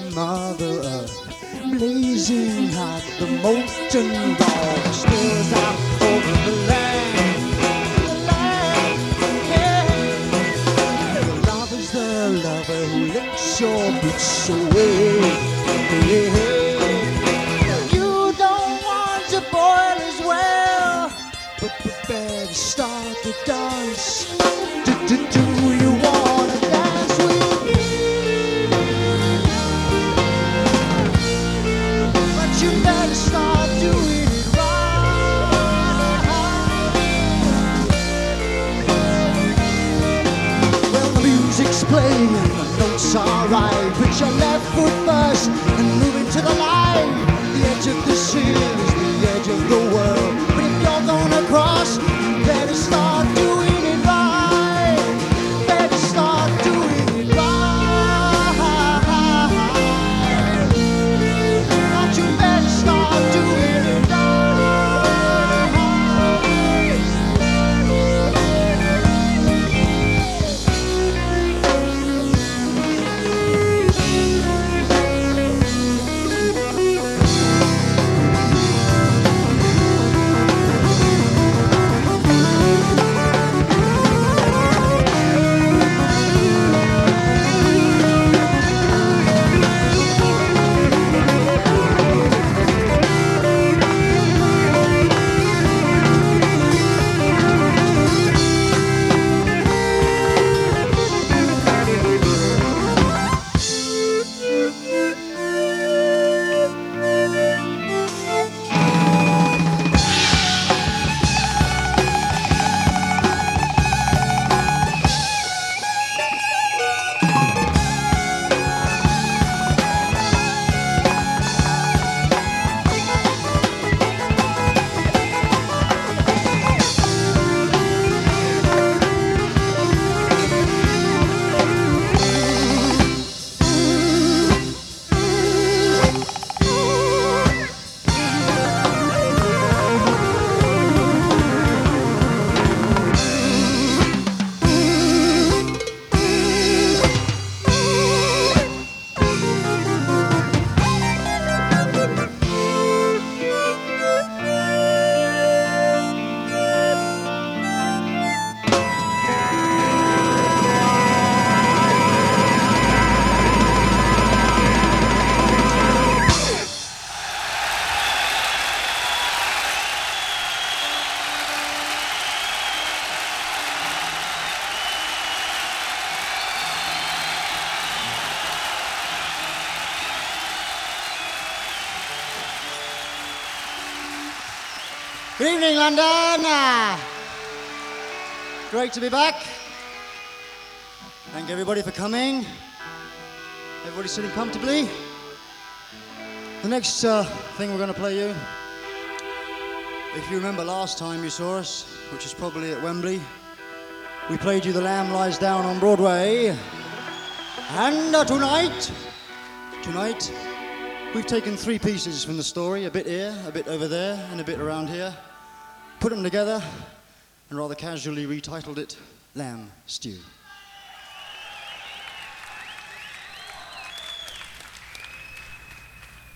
Mother Earth, blazing hot, the molten lava stirs out over the land. Yeah. Lava's the lover who licks your boots away. You don't want to boil as well, but better start to dance. Do you wanna dance with me? But you better start doing it right. Well, the music's playing and the notes are right. Put your left foot first and move into the light. The edge of the sea is the edge of the world. But if you're gonna cross, you better start doing it right. Better start doing it right. But you better start doing it right. Good evening, London. Great to be back. Thank everybody for coming. Everybody sitting comfortably. The next thing we're going to play you, if you remember last time you saw us, which is probably at Wembley, we played you The Lamb Lies Down on Broadway. And tonight, we've taken three pieces from the story, a bit here, a bit over there, and a bit around here, put them together, and rather casually retitled it Lamb Stew.